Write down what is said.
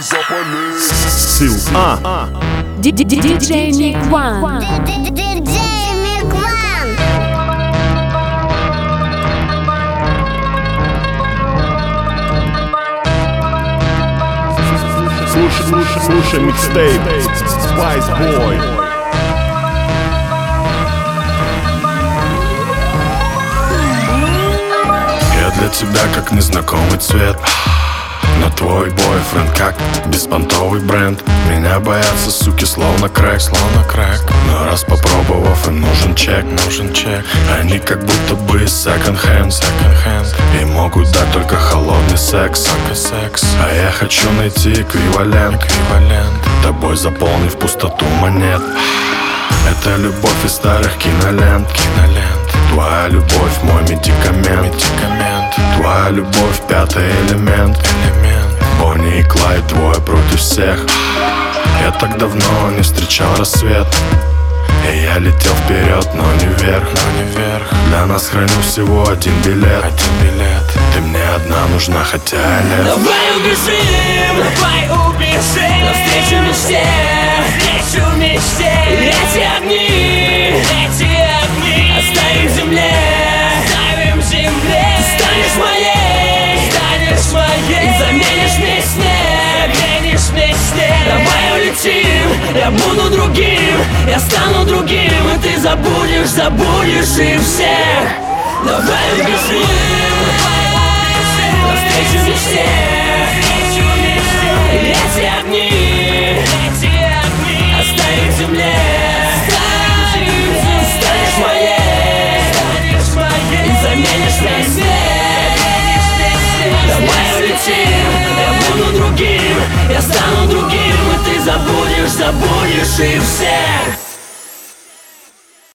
Ссылка. DJ Nick One. Слушай микстейп Spice Boy. Я для тебя как незнакомый цвет, но твой бойфренд как беспонтовый бренд. Меня боятся суки словно крэк. Но раз попробовав, им нужен чек. Они как будто бы second hand. И могут дать только холодный секс. А я хочу найти эквивалент, тобой заполнив пустоту монет. Это любовь из старых кинолент. Твоя любовь мой медикамент. Твоя любовь пятый элемент. Бонни и Клайд, двое против всех. Я так давно не встречал рассвет, и я летел вперед, но не вверх. Для нас храню всего один билет. Ты мне одна нужна, хотя я лев. Давай убежим навстречу мечте. Эти огни оставим земле. Ты станешь моей и заменишь мне снег. Давай улетим, я буду другим, я стану другим, и ты забудешь и всех. Давай убежим навстречу мечте. Эти огни оставим земле. Станешь моей и заменишь мне снег. Давай улетим, я буду другим, я стану другим, и ты забудешь и всех.